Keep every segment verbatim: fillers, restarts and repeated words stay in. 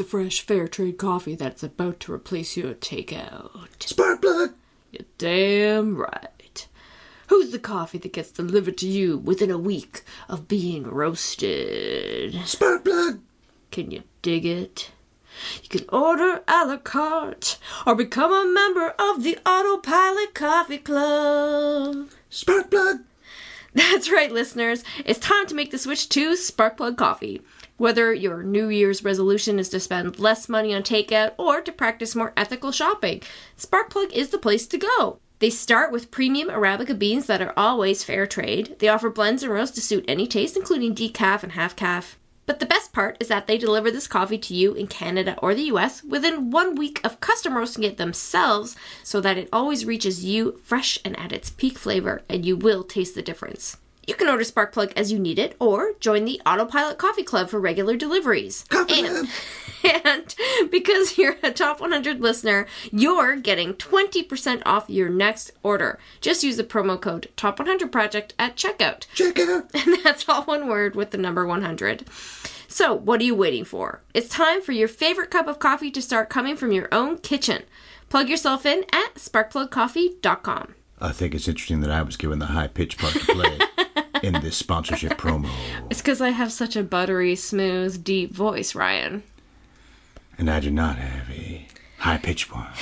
the fresh fair trade coffee that's about to replace your takeout? Sparkplug! You're damn right. Who's the coffee that gets delivered to you within a week of being roasted? Sparkplug! Can you dig it? You can order a la carte or become a member of the Autopilot Coffee Club. Sparkplug! That's right, listeners. It's time to make the switch to Sparkplug Coffee. Whether your New Year's resolution is to spend less money on takeout or to practice more ethical shopping, Sparkplug is the place to go. They start with premium Arabica beans that are always fair trade. They offer blends and roasts to suit any taste, including decaf and half-calf. But the best part is that they deliver this coffee to you in Canada or the U S within one week of custom roasting it themselves, so that it always reaches you fresh and at its peak flavor, and you will taste the difference. You can order Sparkplug as you need it, or join the Autopilot Coffee Club for regular deliveries. Coffee and, and because you're a Top one hundred listener, you're getting twenty percent off your next order. Just use the promo code Top one hundred Project at checkout. Checkout! And that's all one word with the number one hundred. So, what are you waiting for? It's time for your favorite cup of coffee to start coming from your own kitchen. Plug yourself in at sparkplug coffee dot com. I think it's interesting that I was given the high-pitched part to play in this sponsorship promo. It's because I have such a buttery, smooth, deep voice, Ryan. And I do not have a high-pitched one.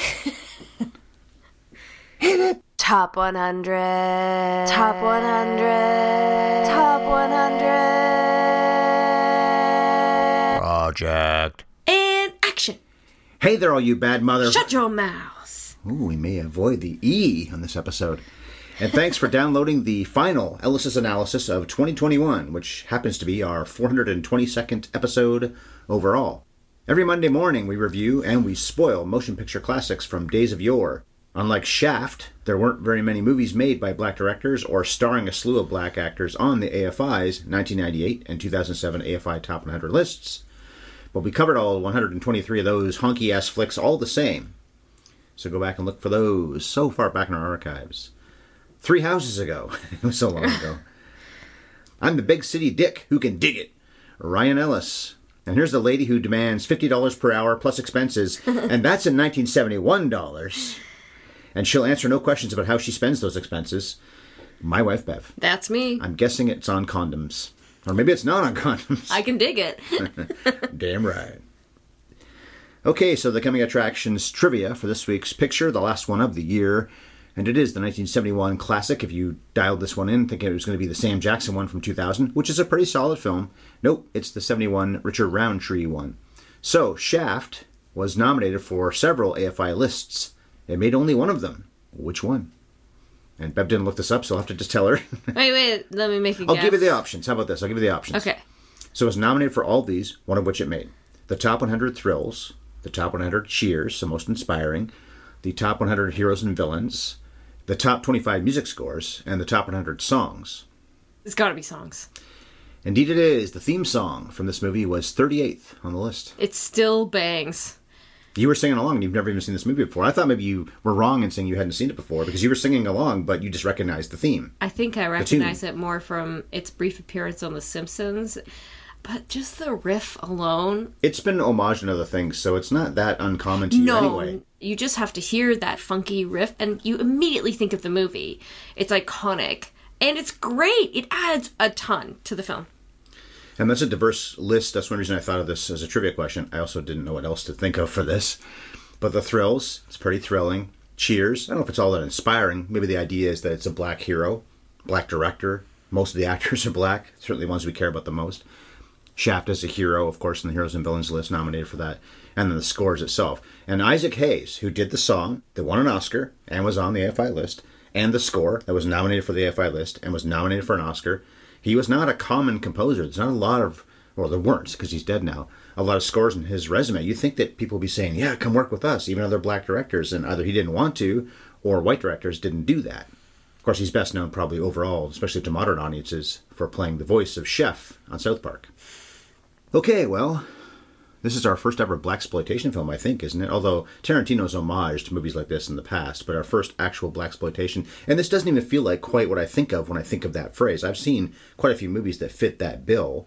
Hit it! Top one hundred. Top one hundred. Top one hundred. Project. And action. Hey there, all you bad mother... Shut your mouth. Ooh, we may avoid the E on this episode. And thanks for downloading the final Ellis's analysis of twenty twenty-one, which happens to be our four hundred twenty-second episode overall. Every Monday morning we review and we spoil motion picture classics from days of yore. Unlike Shaft, there weren't very many movies made by black directors or starring a slew of black actors on the A F I's nineteen ninety-eight and two thousand seven A F I Top one hundred lists. But we covered all one hundred twenty-three of those honky-ass flicks all the same. So go back and look for those so far back in our archives. Three houses ago. It was so long ago. I'm the big city dick who can dig it. Ryan Ellis. And here's the lady who demands fifty dollars per hour plus expenses, and that's in nineteen seventy-one dollars. And she'll answer no questions about how she spends those expenses. My wife, Bev. That's me. I'm guessing it's on condoms. Or maybe it's not on condoms. I can dig it. Damn right. Okay, so the coming attractions trivia for this week's picture, the last one of the year. And it is the nineteen seventy-one classic. If you dialed this one in thinking it was going to be the Sam Jackson one from two thousand, which is a pretty solid film. Nope, it's the seventy-one Richard Roundtree one. So, Shaft was nominated for several A F I lists. It made only one of them. Which one? And Bev didn't look this up, so I'll have to just tell her. Wait, wait, let me make a I'll guess. give you the options. How about this? I'll give you the options. Okay. So it was nominated for all of these, one of which it made. The Top one hundred Thrills, the Top one hundred Cheers, so most inspiring, the Top one hundred Heroes and Villains, the Top twenty-five Music Scores, and the Top one hundred Songs. It's got to be songs. Indeed it is. The theme song from this movie was thirty-eighth on the list. It still bangs. You were singing along and you've never even seen this movie before. I thought maybe you were wrong in saying you hadn't seen it before because you were singing along, but you just recognized the theme. I think I recognize it more from its brief appearance on The Simpsons. But just the riff alone... It's been homaged in other things, so it's not that uncommon to you no, anyway. You just have to hear that funky riff and you immediately think of the movie. It's iconic. And it's great. It adds a ton to the film. And that's a diverse list. That's one reason I thought of this as a trivia question. I also didn't know what else to think of for this. But The Thrills, it's pretty thrilling. Cheers, I don't know if it's all that inspiring. Maybe the idea is that it's a black hero, black director. Most of the actors are black, certainly the ones we care about the most. Shaft is a hero, of course, in the Heroes and Villains list, nominated for that. And then the scores itself. And Isaac Hayes, who did the song that won an Oscar and was on the A F I list, and the score that was nominated for the A F I list and was nominated for an Oscar, he was not a common composer. There's not a lot of, well, there weren't, because he's dead now, a lot of scores in his resume. You'd think that people would be saying, yeah, come work with us, even other black directors, and either he didn't want to, or white directors didn't do that. Of course, he's best known probably overall, especially to modern audiences, for playing the voice of Chef on South Park. Okay, well, this is our first ever blaxploitation film, I think, isn't it? Although Tarantino's homage to movies like this in the past, but our first actual blaxploitation. And this doesn't even feel like quite what I think of when I think of that phrase. I've seen quite a few movies that fit that bill,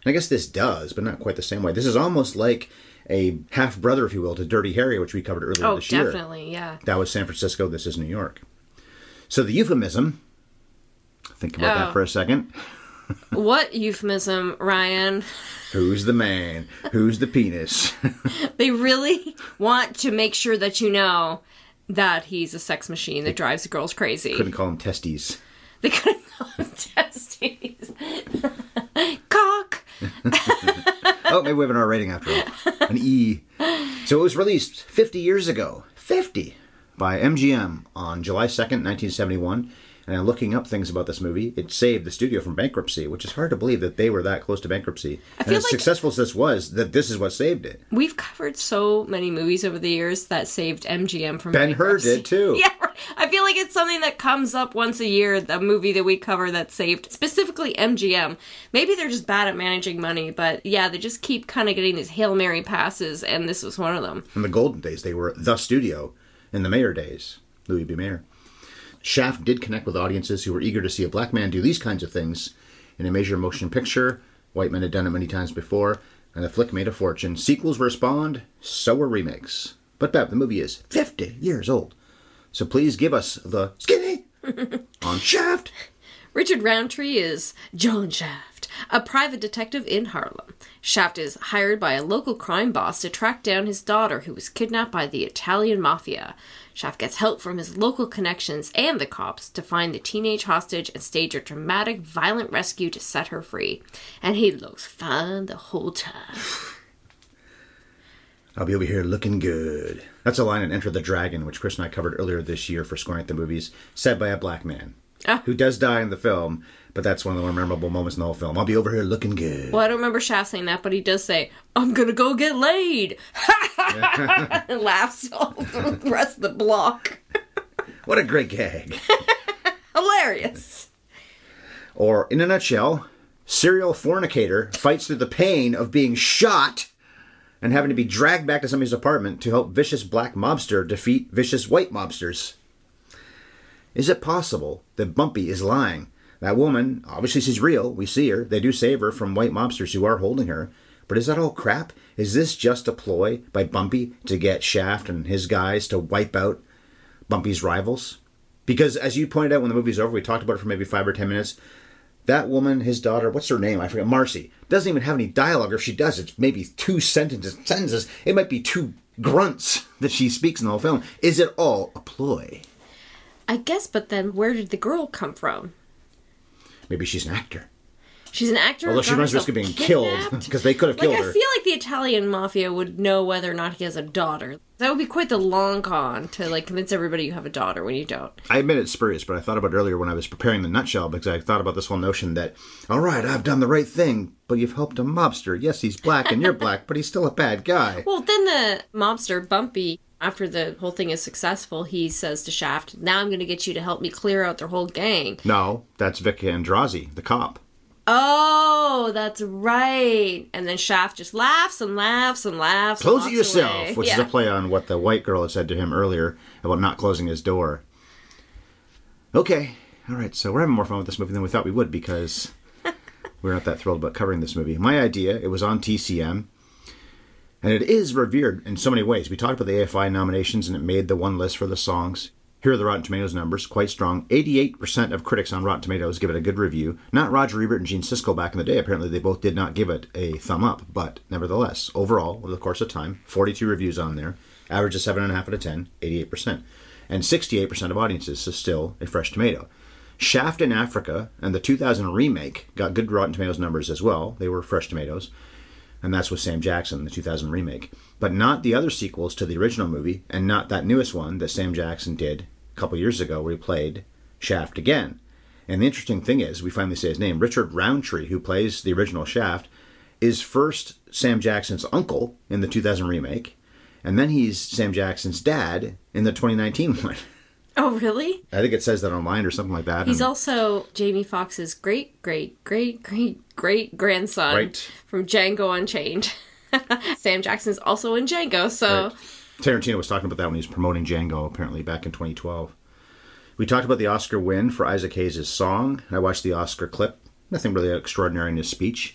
I guess this does, but not quite the same way. This is almost like a half-brother, if you will, to Dirty Harry, which we covered earlier Oh, this year. definitely, yeah. That was San Francisco, this is New York. So the euphemism, think about Oh. that for a second. What euphemism, Ryan? Who's the man? Who's the penis? They really want to make sure that you know that he's a sex machine that drives girls crazy. Couldn't call him testes. They couldn't call him testes. Cock! Oh, maybe we have an R rating after all. An E. So it was released fifty years ago. fifty! By M G M on July second, nineteen seventy-one. And looking up things about this movie, it saved the studio from bankruptcy, which is hard to believe that they were that close to bankruptcy. I and feel as like- successful as this was, that this is what saved it. We've covered so many movies over the years that saved M G M from Ben-Hur bankruptcy. did too. Yeah, right. I feel like it's something that comes up once a year, the movie that we cover that saved, specifically M G M. Maybe they're just bad at managing money, but yeah, they just keep kind of getting these Hail Mary passes, and this was one of them. In the golden days, they were the studio. In the Mayer days, Louis B. Mayer. Shaft did connect with audiences who were eager to see a black man do these kinds of things in a major motion picture. White men had done it many times before, and the flick made a fortune. Sequels were spawned, so were remakes. But Beb, the movie is fifty years old. So please give us the skinny on Shaft. Richard Roundtree is John Shaft, a private detective in Harlem. Shaft is hired by a local crime boss to track down his daughter, who was kidnapped by the Italian mafia. Shaft gets help from his local connections and the cops to find the teenage hostage and stage a dramatic, violent rescue to set her free. And he looks fine the whole time. I'll be over here looking good. That's a line in Enter the Dragon, which Chris and I covered earlier this year for Scoring at the Movies, said by a black man. Ah. Who does die in the film, but that's one of the more memorable moments in the whole film. I'll be over here looking good. Well, I don't remember Shaft saying that, but he does say, I'm gonna go get laid! And laughs all the rest of the block. What a great gag. Hilarious. Or, in a nutshell, serial fornicator fights through the pain of being shot and having to be dragged back to somebody's apartment to help vicious black mobster defeat vicious white mobsters. Is it possible that Bumpy is lying? That woman, obviously she's real, we see her, they do save her from white mobsters who are holding her, but is that all crap? Is this just a ploy by Bumpy to get Shaft and his guys to wipe out Bumpy's rivals? Because as you pointed out when the movie's over, we talked about it for maybe five or ten minutes, that woman, his daughter, what's her name? I forget, Marcy, doesn't even have any dialogue, or if she does, it's maybe two sentences, sentences. It might be two grunts that she speaks in the whole film. Is it all a ploy? I guess, but then where did the girl come from? Maybe she's an actor. She's an actor. Although who she got runs risk of being herself killed, kidnapped? because they could have Like, killed I her. feel like the Italian mafia would know whether or not he has a daughter. That would be quite the long con to, like, convince everybody you have a daughter when you don't. I admit it's spurious, but I thought about it earlier when I was preparing the nutshell, because I thought about this whole notion that, all right, I've done the right thing, but you've helped a mobster. Yes, he's black and you're black, but he's still a bad guy. Well, then the mobster, Bumpy, after the whole thing is successful, he says to Shaft, now I'm going to get you to help me clear out their whole gang. No, that's Vic Andrazi, the cop. Oh, that's right. And then Shaft just laughs and laughs and laughs. and Close it walks yourself, away. which Yeah. is a play on what the white girl had said to him earlier about not closing his door. Okay, all right, so we're having more fun with this movie than we thought we would, because we're not that thrilled about covering this movie. My idea, it was on T C M, and it is revered in so many ways. We talked about the A F I nominations, and it made the one list for the songs. Here are the Rotten Tomatoes numbers, quite strong. eighty-eight percent of critics on Rotten Tomatoes give it a good review. Not Roger Ebert and Gene Siskel back in the day. Apparently they both did not give it a thumb up. But nevertheless, overall, over the course of time, forty-two reviews on there. Average of seven point five out of ten, eighty-eight percent. And sixty-eight percent of audiences is still a fresh tomato. Shaft in Africa and the two thousand remake got good Rotten Tomatoes numbers as well. They were fresh tomatoes. And that's with Sam Jackson, the two thousand remake. But not the other sequels to the original movie, and not that newest one that Sam Jackson did a couple years ago where he played Shaft again. And the interesting thing is, we finally say his name, Richard Roundtree, who plays the original Shaft, is first Sam Jackson's uncle in the two thousand remake, and then he's Sam Jackson's dad in the twenty nineteen one. Oh, really? I think it says that online or something like that. He's and- also Jamie Foxx's great, great, great, great, great grandson Right. from Django Unchained. Sam Jackson's also in Django, so... Right. Tarantino was talking about that when he was promoting Django, apparently, back in twenty twelve. We talked about the Oscar win for Isaac Hayes' song. I watched the Oscar clip. Nothing really extraordinary in his speech.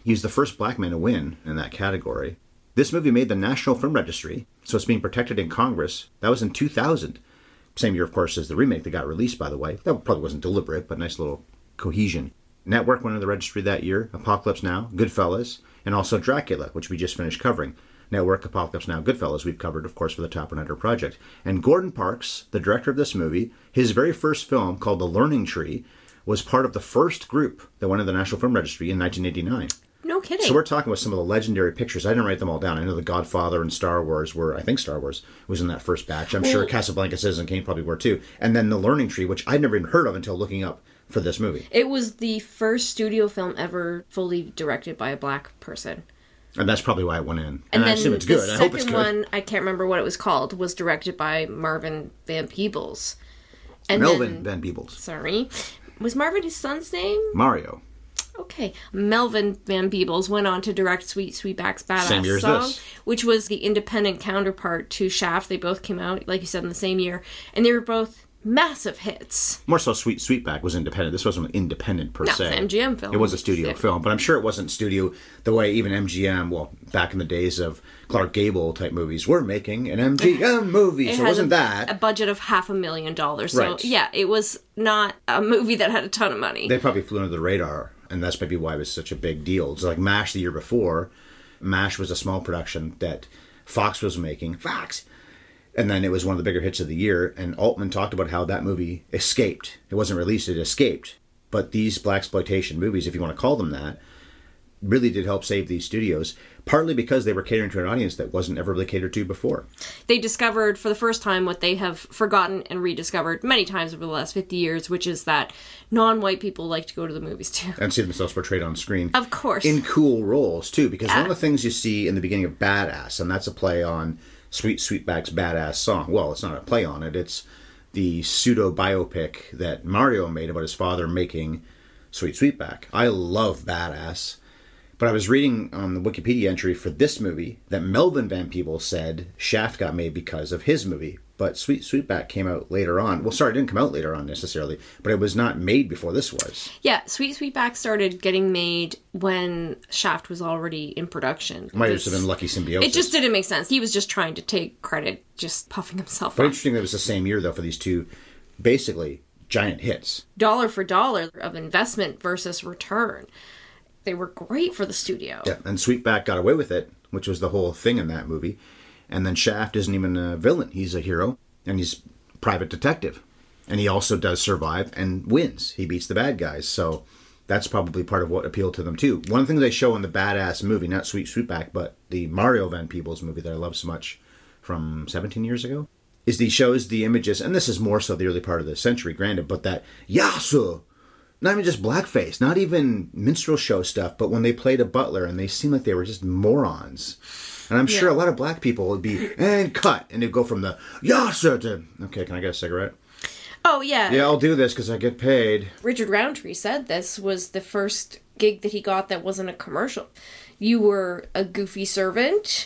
He's the first black man to win in that category. This movie made the National Film Registry, so it's being protected in Congress. That was in two thousand. Same year, of course, as the remake that got released, by the way. That probably wasn't deliberate, but nice little cohesion. Network went in the registry that year. Apocalypse Now, Goodfellas, and also Dracula, which we just finished covering. Network, Apocalypse Now, Goodfellas, we've covered, of course, for the Top one hundred Project. And Gordon Parks, the director of this movie, his very first film, called The Learning Tree, was part of the first group that went into the National Film Registry in nineteen eighty-nine. No kidding. So we're talking about some of the legendary pictures. I didn't write them all down. I know The Godfather and Star Wars were, I think Star Wars was in that first batch. I'm well, sure Casablanca, Citizen Kane probably were too. And then The Learning Tree, which I'd never even heard of until looking up for this movie. It was the first studio film ever fully directed by a black person. And that's probably why it went in. And, and I assume it's good. I hope it's good. The second one, I can't remember what it was called, was directed by Marvin Van Peebles. And Melvin then, Van Peebles. Sorry. Was Marvin his son's name? Mario. Okay. Melvin Van Peebles went on to direct Sweet Sweetback's Badass same year as Song, this. Which was the independent counterpart to Shaft. They both came out, like you said, in the same year. And they were both massive hits. More so, Sweet Sweetback was independent. This wasn't independent per no, se. It was an M G M film. It was a studio yeah. film, but I'm sure it wasn't studio the way even M G M, well, back in the days of Clark Gable type movies, were making an M G M movie, it so it wasn't a, that. A budget of half a million dollars. So, right. yeah, it was not a movie that had a ton of money. They probably flew under the radar, and that's maybe why it was such a big deal. It's like MASH the year before. MASH was a small production that Fox was making. Fox! And then it was one of the bigger hits of the year, and Altman talked about how that movie escaped. It wasn't released, it escaped. But these blaxploitation movies, if you want to call them that, really did help save these studios, partly because they were catering to an audience that wasn't ever really catered to before. They discovered for the first time what they have forgotten and rediscovered many times over the last fifty years, which is that non-white people like to go to the movies too. And see themselves portrayed on screen. Of course. In cool roles too, because yeah. one of the things you see in the beginning of Badass, and that's a play on Sweet Sweetback's Badass Song. Well, it's not a play on it. It's the pseudo-biopic that Mario made about his father making Sweet Sweetback. I love Badass. But I was reading on the Wikipedia entry for this movie that Melvin Van Peebles said Shaft got made because of his movie. But Sweet Sweetback came out later on. Well, sorry, it didn't come out later on necessarily, but it was not made before this was. Yeah, Sweet Sweetback started getting made when Shaft was already in production. Might have been Lucky Symbiosis. It just didn't make sense. He was just trying to take credit, just puffing himself but up. Interesting that it was the same year, though, for these two, basically, giant hits. Dollar for dollar of investment versus return. They were great for the studio. Yeah, and Sweetback got away with it, which was the whole thing in that movie. And then Shaft isn't even a villain. He's a hero, and he's a private detective. And he also does survive and wins. He beats the bad guys. So that's probably part of what appealed to them, too. One of the things they show in the Badass movie, not Sweet Sweetback, but the Mario Van Peebles movie that I love so much from seventeen years ago, is he shows the images, and this is more so the early part of the century, granted, but that Yasu, not even just blackface, not even minstrel show stuff, but when they played a butler and they seemed like they were just morons. And I'm yeah. sure a lot of black people would be, and cut, and they'd go from the, yeah, sir, to, okay, can I get a cigarette? Oh, yeah. Yeah, I'll do this because I get paid. Richard Roundtree said this was the first gig that he got that wasn't a commercial. You were a goofy servant,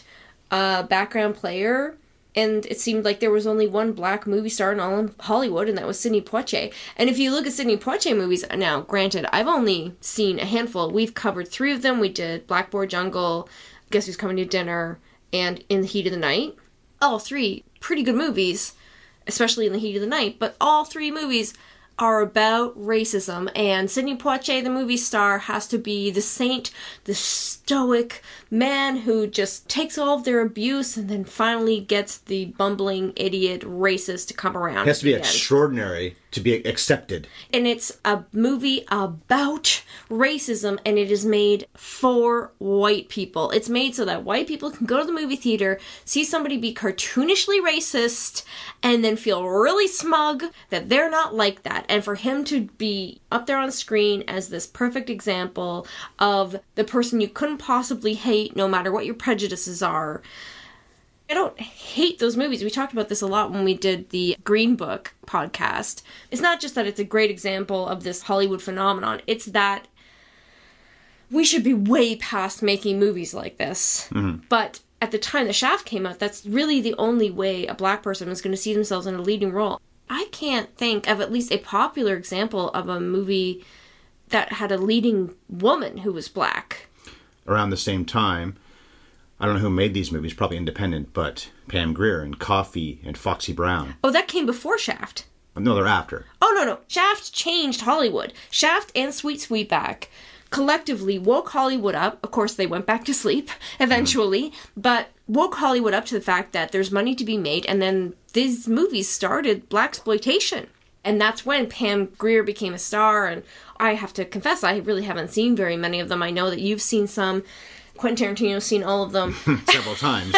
a background player, and it seemed like there was only one black movie star in all of Hollywood, and that was Sidney Poitier. And if you look at Sidney Poitier movies, now, granted, I've only seen a handful. We've covered three of them. We did Blackboard Jungle, Guess Who's Coming to Dinner, and In the Heat of the Night. All three pretty good movies, especially In the Heat of the Night, but all three movies are about racism, and Sidney Poitier, the movie star, has to be the saint, the stoic man who just takes all of their abuse and then finally gets the bumbling idiot racist to come around. It has to be again. Extraordinary to be accepted. And it's a movie about racism, and it is made for white people. It's made so that white people can go to the movie theater, see somebody be cartoonishly racist, and then feel really smug that they're not like that. And for him to be up there on screen as this perfect example of the person you couldn't possibly hate, no matter what your prejudices are. I don't hate those movies. We talked about this a lot when we did the Green Book podcast. It's not just that it's a great example of this Hollywood phenomenon. It's that we should be way past making movies like this. Mm-hmm. But at the time The Shaft came out, that's really the only way a black person was going to see themselves in a leading role. I can't think of at least a popular example of a movie that had a leading woman who was black. around the same time. I don't know who made these movies, probably independent, but Pam Grier and Coffee and Foxy Brown. Oh, that came before Shaft. No, they're after. Oh, no, no. Shaft changed Hollywood. Shaft and Sweet Sweetback collectively woke Hollywood up. Of course, they went back to sleep eventually, mm. but woke Hollywood up to the fact that there's money to be made, and then these movies started blaxploitation. And that's when Pam Grier became a star, and I have to confess, I really haven't seen very many of them. I know that you've seen some. Quentin Tarantino's seen all of them. Several times.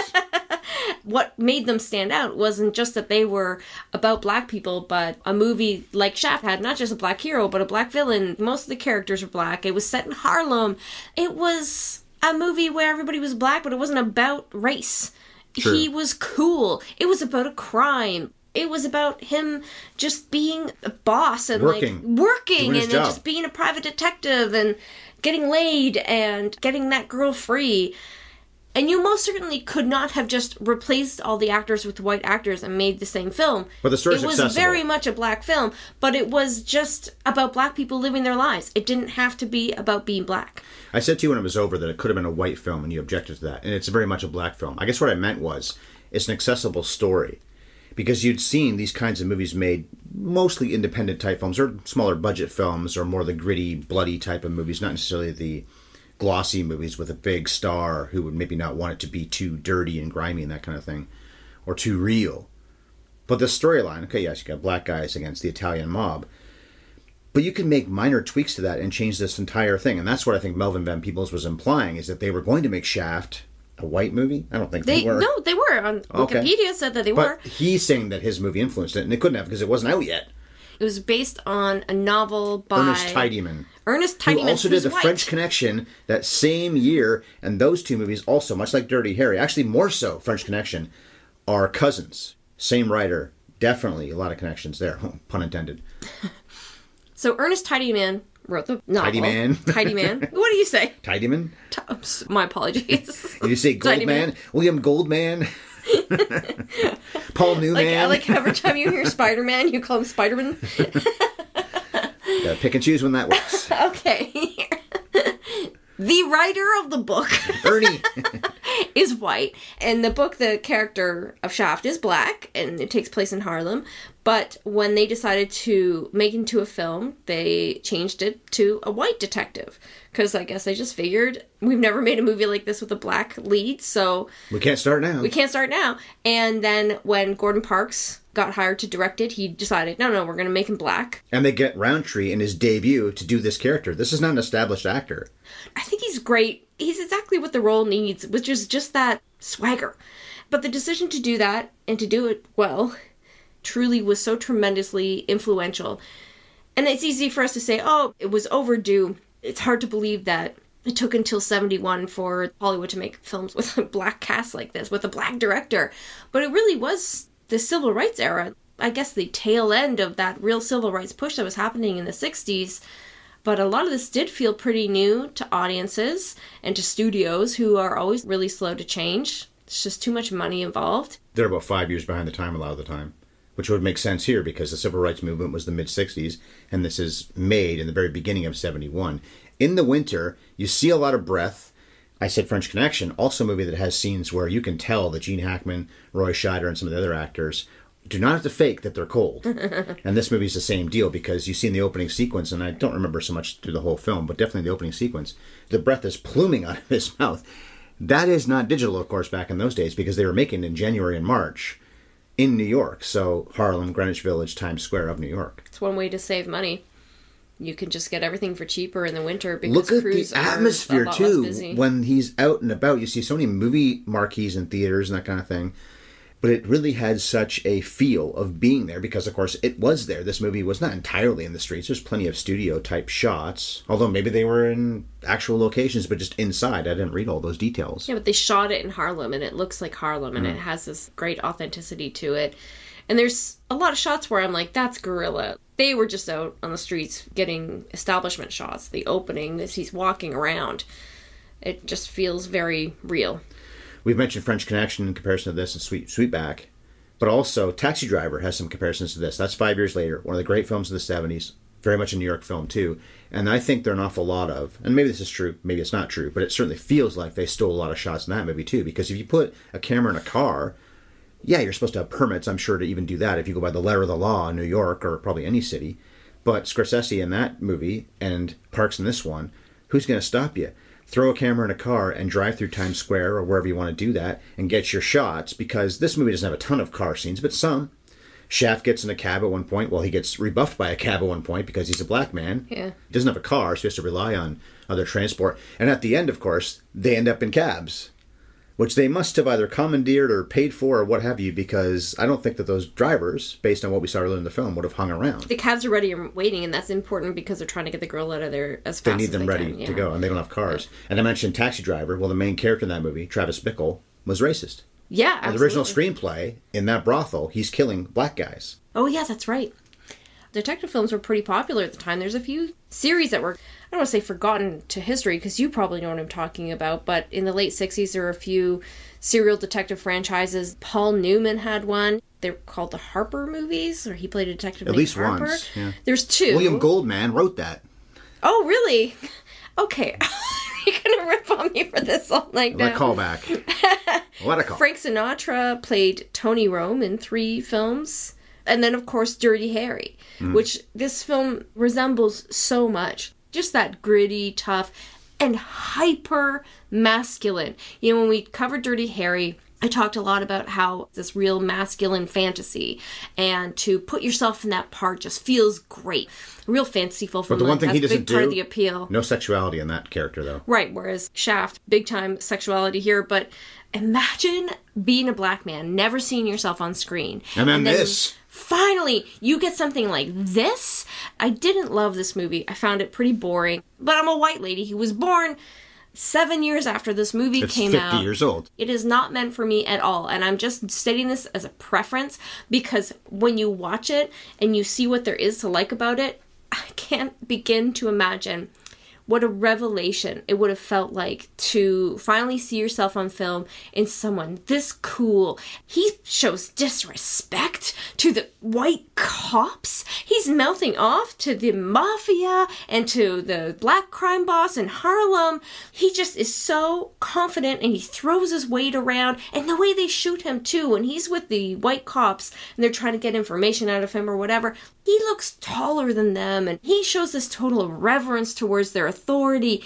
What made them stand out wasn't just that they were about black people, but a movie like Shaft had not just a black hero, but a black villain. Most of the characters were black. It was set in Harlem. It was a movie where everybody was black, but it wasn't about race. True. He was cool. It was about a crime. It was about him just being a boss and working. like working Doing his and job. just being a private detective and getting laid and getting that girl free. And you most certainly could not have just replaced all the actors with white actors and made the same film. But the story's It was accessible. very much a black film, but it was just about black people living their lives. It didn't have to be about being black. I said to you when it was over that it could have been a white film, and you objected to that. And it's very much a black film. I guess what I meant was, it's an accessible story. Because you'd seen these kinds of movies made mostly independent type films, or smaller budget films, or more the gritty, bloody type of movies, not necessarily the glossy movies with a big star who would maybe not want it to be too dirty and grimy and that kind of thing, or too real. But the storyline, okay, yes, you got black guys against the Italian mob, but you can make minor tweaks to that and change this entire thing. And that's what I think Melvin Van Peebles was implying, is that they were going to make Shaft a white movie? I don't think they, They were. No, they were. On Okay. Wikipedia said that they were. But he's saying that his movie influenced it, and it couldn't have because it wasn't out yet. It was based on a novel by Ernest Tidyman. Ernest Who Tidyman, also did who's The white. French Connection that same year, and those two movies also, much like Dirty Harry, actually more so, French Connection, are cousins. Same writer. Definitely a lot of connections there, pun intended. So Ernest Tidyman wrote the novel. Tidyman. Tidyman. What do you say? Tidyman? T- My apologies. Did you say Goldman? Tidyman. William Goldman? Paul Newman? Like, I like every time you hear Spider-Man, you call him Spider-Man. Gotta pick and choose when that works. Okay. The writer of the book Ernie. is white, and the book, the character of Shaft is black, and it takes place in Harlem. But when they decided to make it into a film, they changed it to a white detective. Because I guess they just figured, we've never made a movie like this with a black lead, so We can't start now. we can't start now. And then when Gordon Parks got hired to direct it, he decided, no, no, we're going to make him black. And they get Roundtree in his debut to do this character. This is not an established actor. I think he's great. He's exactly what the role needs, which is just that swagger. But the decision to do that, and to do it well, truly was so tremendously influential. And it's easy for us to say, oh, it was overdue. It's hard to believe that it took until seventy-one for Hollywood to make films with a black cast like this, with a black director. But it really was the civil rights era. I guess the tail end of that real civil rights push that was happening in the sixties. But a lot of this did feel pretty new to audiences and to studios, who are always really slow to change. It's just too much money involved. They're about five years behind the time a lot of the time, which would make sense here because the civil rights movement was the mid-sixties, and this is made in the very beginning of seventy-one. In the winter, you see a lot of breath. I said French Connection, also a movie that has scenes where you can tell that Gene Hackman, Roy Scheider, and some of the other actors do not have to fake that they're cold. And this movie's the same deal because you see in the opening sequence, and I don't remember so much through the whole film, but definitely the opening sequence, the breath is pluming out of his mouth. That is not digital, of course, back in those days because they were making in January and March in New York. So Harlem, Greenwich Village, Times Square of New York. It's one way to save money. You can just get everything for cheaper in the winter because Look at crews the are atmosphere, a lot less too. busy. When he's out and about, you see so many movie marquees in theaters and that kind of thing. But it really had such a feel of being there because, of course, it was there. This movie was not entirely in the streets. There's plenty of studio-type shots, although maybe they were in actual locations, but just inside. I didn't read all those details. Yeah, but they shot it in Harlem, and it looks like Harlem, and Mm. it has this great authenticity to it. And there's a lot of shots where I'm like, that's guerrilla. They were just out on the streets getting establishment shots. The opening, as he's walking around, it just feels very real. We've mentioned French Connection in comparison to this and Sweet Sweetback, but also Taxi Driver has some comparisons to this. That's five years later. One of the great films of the seventies. very much a New York film too. And I think there are an awful lot of, and maybe this is true, maybe it's not true, but it certainly feels like they stole a lot of shots in that movie too. Because if you put a camera in a car, yeah, you're supposed to have permits, I'm sure, to even do that if you go by the letter of the law in New York or probably any city. But Scorsese in that movie and Parks in this one, who's going to stop you? Throw a camera in a car and drive through Times Square or wherever you want to do that and get your shots, because this movie doesn't have a ton of car scenes, but some. Shaft gets in a cab at one point. Well, he gets rebuffed by a cab at one point because he's a black man. Yeah. He doesn't have a car, so he has to rely on other transport. And at the end, of course, they end up in cabs, which they must have either commandeered or paid for or what have you, because I don't think that those drivers, based on what we saw earlier in the film, would have hung around. The cabs are ready and waiting, and that's important because they're trying to get the girl out of there as fast as they can. They need them ready yeah. to go, and they don't have cars. Yeah. And I mentioned Taxi Driver. Well, the main character in that movie, Travis Bickle, was racist. Yeah, absolutely. In the original screenplay, in that brothel, he's killing black guys. Oh, yeah, that's right. Detective films were pretty popular at the time. There's a few series that were, I don't want to say forgotten to history, because you probably know what I'm talking about, but in the late sixties, there were a few serial detective franchises. Paul Newman had one. They're called the Harper movies, or he played a detective At named least Harper. once, yeah. There's two. William Goldman wrote that. Oh, really? Okay. You're going to rip on me for this all night now. What a callback. What a call. Frank Sinatra played Tony Rome in three films. And then, of course, Dirty Harry, mm. which this film resembles so much. Just that gritty, tough, and hyper masculine. You know, when we covered Dirty Harry, I talked a lot about how this real masculine fantasy, and to put yourself in that part just feels great. Real fanciful film. But the one thing That's he doesn't a big part do, of the appeal. No sexuality in that character, though. Right, whereas Shaft, big time sexuality here, but imagine being a black man, never seeing yourself on screen. And then, and then this. Finally, you get something like this. I didn't love this movie. I found it pretty boring. But I'm a white lady who was born seven years after this movie it's came fifty out. Years old. It is not meant for me at all. And I'm just stating this as a preference, because when you watch it and you see what there is to like about it, I can't begin to imagine what a revelation it would have felt like to finally see yourself on film in someone this cool. He shows disrespect to the white cops. He's mouthing off to the mafia and to the black crime boss in Harlem. He just is so confident, and he throws his weight around. And the way they shoot him too, when he's with the white cops and they're trying to get information out of him or whatever, he looks taller than them, and he shows this total reverence towards their authority.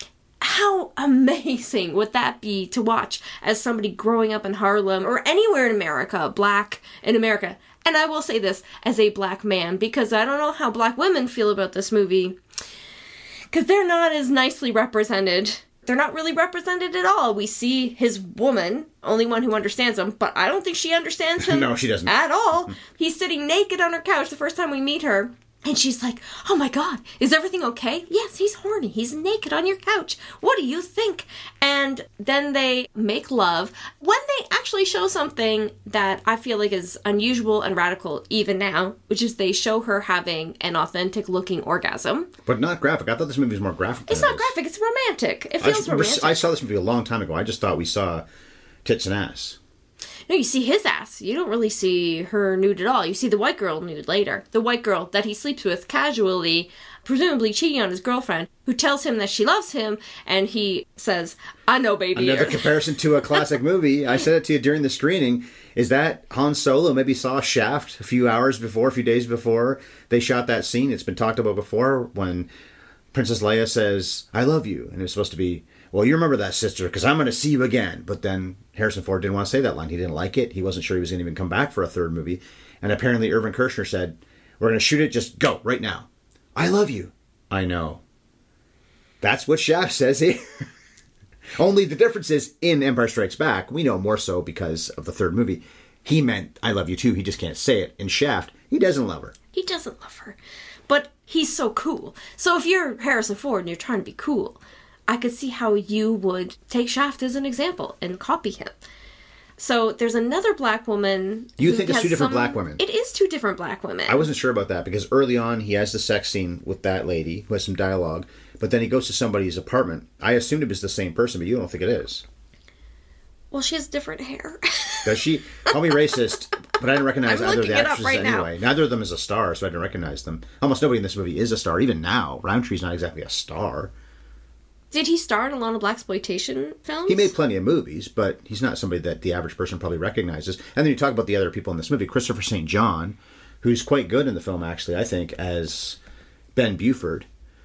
How amazing would that be to watch as somebody growing up in Harlem or anywhere in America, black in America? And I will say this as a black man, because I don't know how black women feel about this movie, because they're not as nicely represented. They're not really represented at all. We see his woman, only one who understands him, but I don't think she understands him. No, she doesn't. At all. He's sitting naked on her couch the first time we meet her. And she's like, oh my God, is everything okay? Yes, he's horny. He's naked on your couch. What do you think? And then they make love when they actually show something that I feel like is unusual and radical even now, which is they show her having an authentic looking orgasm. But not graphic. I thought this movie was more graphic than It's not it is. graphic. It's romantic. It feels I, romantic. I saw this movie a long time ago. I just thought we saw tits and ass. No, you see his ass. You don't really see her nude at all. You see the white girl nude later. The white girl that he sleeps with casually, presumably cheating on his girlfriend, who tells him that she loves him, and he says, I know, baby. Another or... comparison to a classic movie. I said it to you during the screening, is that Han Solo maybe saw Shaft a few hours before, a few days before they shot that scene. It's been talked about before when Princess Leia says, I love you. And it was supposed to be, well, you remember that, sister, because I'm going to see you again. But then Harrison Ford didn't want to say that line. He didn't like it. He wasn't sure he was going to even come back for a third movie. And apparently Irvin Kershner said, we're going to shoot it. Just go right now. I love you. I know. That's what Shaft says here. Only the difference is in Empire Strikes Back, we know more so because of the third movie. He meant, I love you too. He just can't say it. In Shaft, he doesn't love her. He doesn't love her. But he's so cool. So if you're Harrison Ford and you're trying to be cool, I could see how you would take Shaft as an example and copy him. So there's another black woman. You who think it's has two different some- black women? It is two different black women. I wasn't sure about that because early on he has the sex scene with that lady who has some dialogue, but then he goes to somebody's apartment. I assumed it was the same person, but you don't think it is. Well, she has different hair. Does she? Call me racist. But I didn't recognize I'm either of the looking it up actresses right now. anyway. Neither of them is a star, so I didn't recognize them. Almost nobody in this movie is a star. Even now, Roundtree's not exactly a star. Did he star in a lot of blaxploitation films? He made plenty of movies, but he's not somebody that the average person probably recognizes. And then you talk about the other people in this movie. Christopher Saint John, who's quite good in the film, actually, I think, as Ben Buford.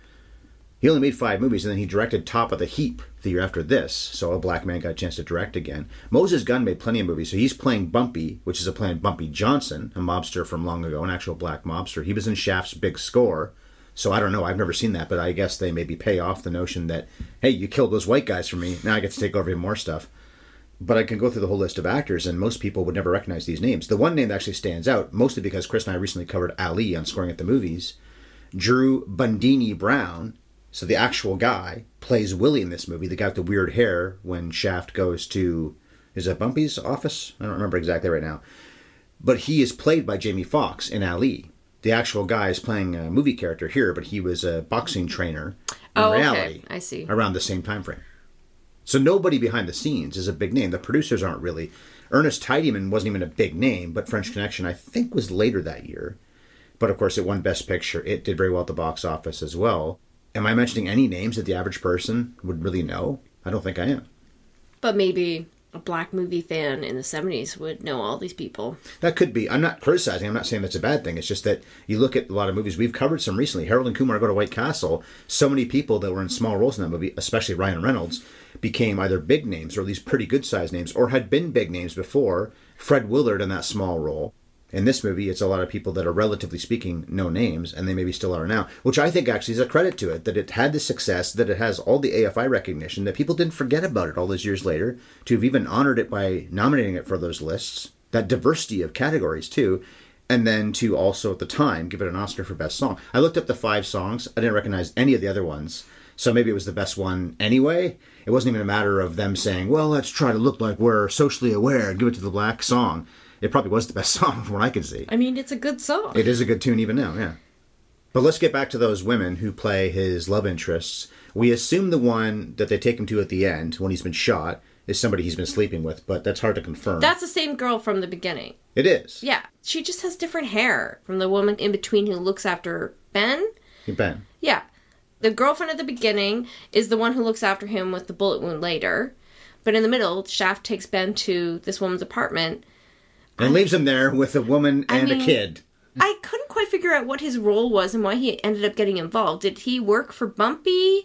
He only made five movies, and then he directed Top of the Heap the year after this, so a black man got a chance to direct again. Moses Gunn made plenty of movies, so he's playing Bumpy, which is a playing Bumpy Johnson, a mobster from long ago, an actual black mobster. He was in Shaft's Big Score, so I don't know, I've never seen that, but I guess they maybe pay off the notion that, hey, you killed those white guys for me, now I get to take over even more stuff. But I can go through the whole list of actors, and most people would never recognize these names. The one name that actually stands out, mostly because Chris and I recently covered Ali on Scoring at the Movies, Drew Bundini Brown. So the actual guy plays Willie in this movie, the guy with the weird hair when Shaft goes to, is it Bumpy's office? I don't remember exactly right now. But he is played by Jamie Foxx in Ali. The actual guy is playing a movie character here, but he was a boxing trainer in oh, reality. Okay. I see. Around the same time frame. So nobody behind the scenes is a big name. The producers aren't really. Ernest Tidyman wasn't even a big name, but French Connection, I think, was later that year. But of course, it won Best Picture. It did very well at the box office as well. Am I mentioning any names that the average person would really know? I don't think I am. But maybe a black movie fan in the seventies would know all these people. That could be. I'm not criticizing. I'm not saying that's a bad thing. It's just that you look at a lot of movies. We've covered some recently. Harold and Kumar Go to White Castle. So many people that were in small roles in that movie, especially Ryan Reynolds, became either big names or at least pretty good-sized names or had been big names before. Fred Willard in that small role. In this movie, it's a lot of people that are, relatively speaking, no names, and they maybe still are now, which I think actually is a credit to it, that it had the success, that it has all the A F I recognition, that people didn't forget about it all those years later, to have even honored it by nominating it for those lists, that diversity of categories, too, and then to also, at the time, give it an Oscar for Best Song. I looked up the five songs. I didn't recognize any of the other ones, so maybe it was the best one anyway. It wasn't even a matter of them saying, well, let's try to look like we're socially aware and give it to the black song. It probably was the best song from what I can see. I mean, it's a good song. It is a good tune even now, yeah. But let's get back to those women who play his love interests. We assume the one that they take him to at the end, when he's been shot, is somebody he's been sleeping with, but that's hard to confirm. That's the same girl from the beginning. It is. Yeah. She just has different hair from the woman in between who looks after Ben. Ben. Yeah. The girlfriend at the beginning is the one who looks after him with the bullet wound later. But in the middle, Shaft takes Ben to this woman's apartment and leaves him there with a woman and I mean, a kid. I couldn't quite figure out what his role was and why he ended up getting involved. Did he work for Bumpy?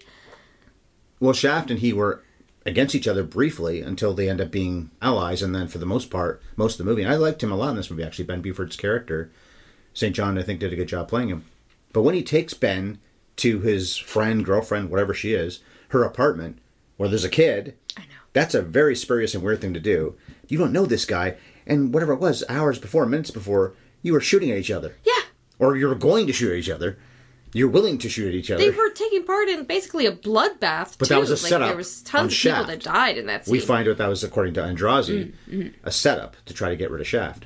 Well, Shaft and he were against each other briefly until they end up being allies, and then for the most part, most of the movie. And I liked him a lot in this movie, actually, Ben Buford's character. Saint John, I think, did a good job playing him. But when he takes Ben to his friend, girlfriend, whatever she is, her apartment, where there's a kid, I know. That's a very spurious and weird thing to do. You don't know this guy, and whatever it was, hours before, minutes before, you were shooting at each other. Yeah. Or you were going to shoot at each other. You're willing to shoot at each other. They were taking part in basically a bloodbath, But too. that was a like, setup there was tons on of Shaft. people that died in that scene. We find out that was, according to Andrazi, mm-hmm. a setup to try to get rid of Shaft.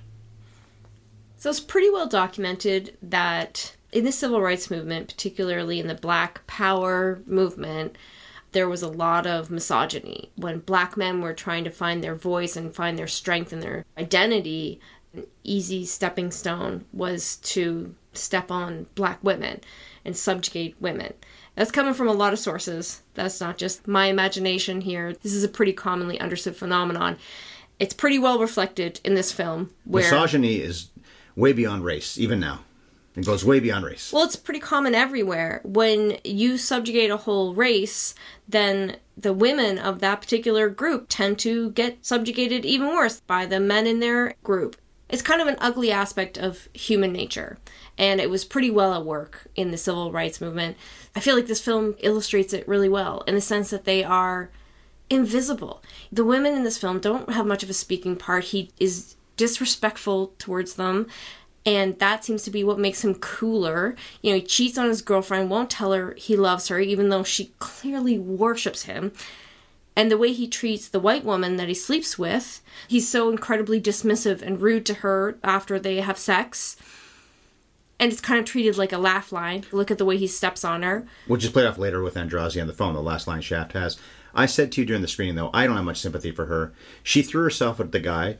So it's pretty well documented that in the civil rights movement, particularly in the Black Power movement, there was a lot of misogyny. When black men were trying to find their voice and find their strength and their identity, an easy stepping stone was to step on black women and subjugate women. That's coming from a lot of sources. That's not just my imagination here. This is a pretty commonly understood phenomenon. It's pretty well reflected in this film. Where, misogyny is way beyond race, even now. It goes way beyond race. Well, it's pretty common everywhere. When you subjugate a whole race, then the women of that particular group tend to get subjugated even worse by the men in their group. It's kind of an ugly aspect of human nature, and it was pretty well at work in the civil rights movement. I feel like this film illustrates it really well in the sense that they are invisible. The women in this film don't have much of a speaking part. He is disrespectful towards them, and that seems to be what makes him cooler. You know, he cheats on his girlfriend, won't tell her he loves her, even though she clearly worships him. And the way he treats the white woman that he sleeps with, he's so incredibly dismissive and rude to her after they have sex. And it's kind of treated like a laugh line. Look at the way he steps on her. Which is played off later with Andrazi on the phone, the last line Shaft has. I said to you during the screening, though, I don't have much sympathy for her. She threw herself at the guy.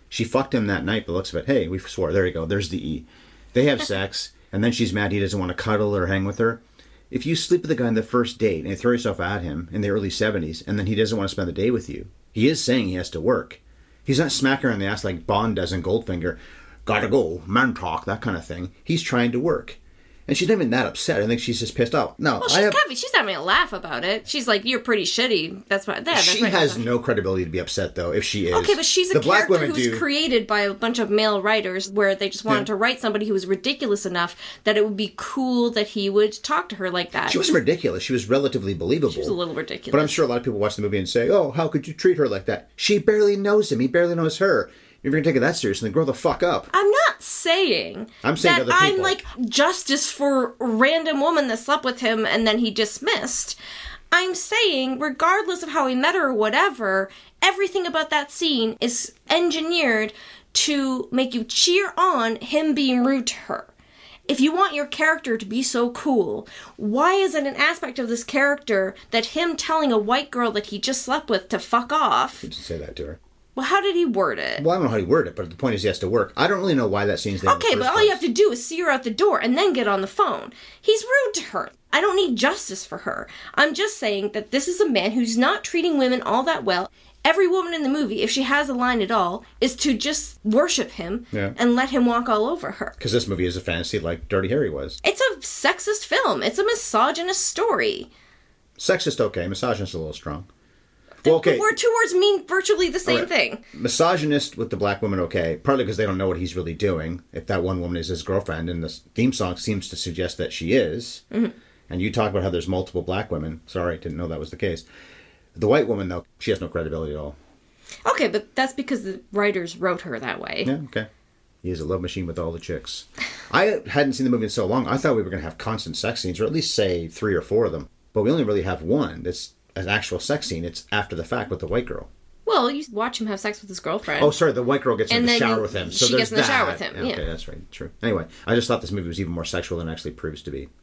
She fucked him that night, the looks of it. Hey, we swore. There you go. There's the E. They have sex, and then she's mad he doesn't want to cuddle or hang with her. If you sleep with a guy on the first date and you throw yourself at him in the early seventies, and then he doesn't want to spend the day with you, he is saying he has to work. He's not smacking her in the ass like Bond does in Goldfinger. Gotta go, man talk, that kind of thing. He's trying to work. And she's not even that upset. I think she's just pissed off. No, well, she's I have, kind of, she's having a laugh about it. She's like, "You're pretty shitty." That's what. Yeah, that's she right. has no credibility to be upset, though, if she is. Okay, but she's a the black character women who's do. created by a bunch of male writers, where they just wanted Yeah. to write somebody who was ridiculous enough that it would be cool that he would talk to her like that. She wasn't ridiculous. She was relatively believable. She was a little ridiculous. But I'm sure a lot of people watch the movie and say, "Oh, how could you treat her like that?" She barely knows him. He barely knows her. If you're going to take it that seriously, then grow the fuck up. I'm not saying, I'm saying that other I'm people. like justice for a random woman that slept with him and then he dismissed. I'm saying, regardless of how he met her or whatever, everything about that scene is engineered to make you cheer on him being rude to her. If you want your character to be so cool, why is it an aspect of this character that him telling a white girl that he just slept with to fuck off? You just say that to her. Well, how did he word it? Well, I don't know how he worded it, but the point is he has to work. I don't really know why that scene's there. Okay, but all you have to do is see her out the door and then get on the phone. He's rude to her. I don't need justice for her. I'm just saying that this is a man who's not treating women all that well. Every woman in the movie, if she has a line at all, is to just worship him Yeah. and let him walk all over her. Because this movie is a fantasy like Dirty Harry was. It's a sexist film. It's a misogynist story. Sexist, okay. Misogynist, a little strong. Well, okay. The word, two words mean virtually the same Alright. thing. Misogynist with the black woman, okay. Partly because they don't know what he's really doing. If that one woman is his girlfriend, and the theme song seems to suggest that she is. Mm-hmm. And you talk about how there's multiple black women. Sorry, didn't know that was the case. The white woman, though, she has no credibility at all. Okay, but that's because the writers wrote her that way. Yeah, okay. He is a love machine with all the chicks. I hadn't seen the movie in so long. I thought we were going to have constant sex scenes, or at least, say, three or four of them. But we only really have one that's an actual sex scene. It's after the fact with the white girl. Well, you watch him have sex with his girlfriend. Oh, sorry, the white girl gets in And the then shower you- with him. So she there's gets in the that. shower with him, yeah. Okay, that's right. True. Anyway, I just thought this movie was even more sexual than it actually proves to be.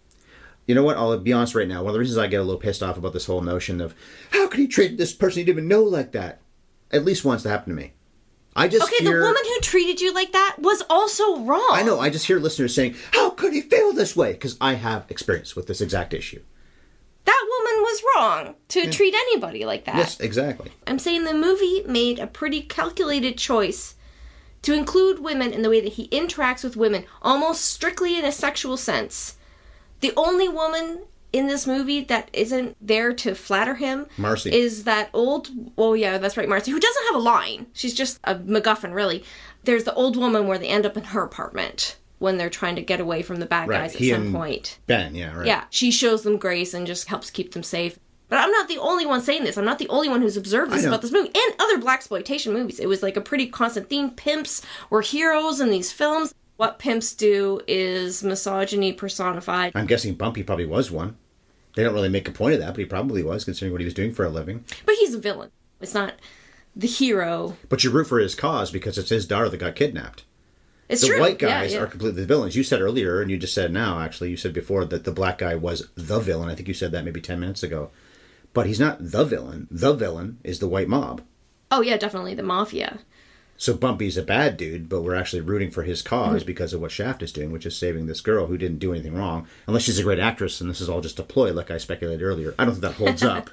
You know what? I'll be honest right now. One of the reasons I get a little pissed off about this whole notion of how could he treat this person he didn't even know like that? At least once that happened to me. I just Okay, hear... the woman who treated you like that was also wrong. I know. I just hear listeners saying, how could he feel this way? Because I have experience with this exact issue. That woman was wrong to treat anybody like that. Yes, exactly. I'm saying the movie made a pretty calculated choice to include women in the way that he interacts with women, almost strictly in a sexual sense. The only woman in this movie that isn't there to flatter him Marcy. is that old, oh yeah, that's right, Marcy, who doesn't have a line. She's just a MacGuffin, really. There's the old woman where they end up in her apartment when they're trying to get away from the bad Right, guys at he some and point. Ben, yeah, right. Yeah, she shows them grace and just helps keep them safe. But I'm not the only one saying this. I'm not the only one who's observed this I know. about this movie. And other blaxploitation movies. It was like a pretty constant theme. Pimps were heroes in these films. What pimps do is misogyny personified. I'm guessing Bumpy probably was one. They don't really make a point of that, but he probably was, considering what he was doing for a living. But he's a villain. It's not the hero. But you root for his cause because it's his daughter that got kidnapped. It's The true. white Yeah, guys yeah. are completely the villains. You said earlier, and you just said now, actually, you said before that the black guy was the villain. I think you said that maybe ten minutes ago. But he's not the villain. The villain is the white mob. Oh, yeah, definitely. The mafia. So Bumpy's a bad dude, but we're actually rooting for his cause Mm-hmm. because of what Shaft is doing, which is saving this girl who didn't do anything wrong. Unless she's a great actress, and this is all just a ploy, like I speculated earlier. I don't think that holds up.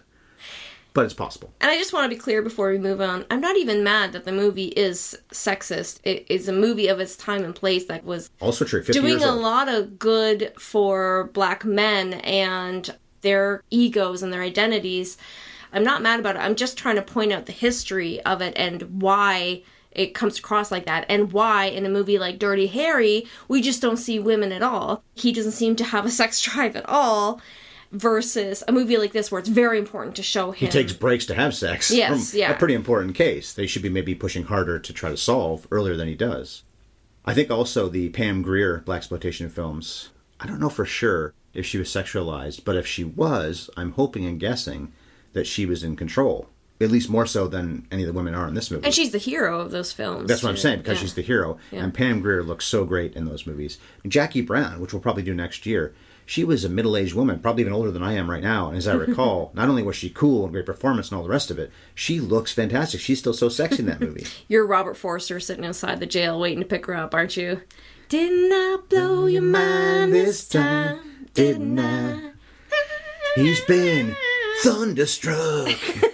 But it's possible. And I just want to be clear before we move on. I'm not even mad that the movie is sexist. It is a movie of its time and place that was Also true. fifty doing years a old. lot of good for black men and their egos and their identities. I'm not mad about it. I'm just trying to point out the history of it and why it comes across like that, and why in a movie like Dirty Harry, we just don't see women at all. He doesn't seem to have a sex drive at all, versus a movie like this where it's very important to show him. He takes breaks to have sex. Yes, From yeah. A pretty important case. They should be maybe pushing harder to try to solve earlier than he does. I think also the Pam Grier blaxploitation films, I don't know for sure if she was sexualized, but if she was, I'm hoping and guessing that she was in control. At least more so than any of the women are in this movie. And she's the hero of those films. That's what I'm too. saying, because Yeah. she's the hero. Yeah. And Pam Grier looks so great in those movies. And Jackie Brown, which we'll probably do next year, she was a middle-aged woman, probably even older than I am right now. And as I recall, not only was she cool and great performance and all the rest of it, she looks fantastic. She's still so sexy in that movie. You're Robert Forster sitting outside the jail waiting to pick her up, aren't you? Didn't I blow your mind this time? Didn't I? He's been thunderstruck.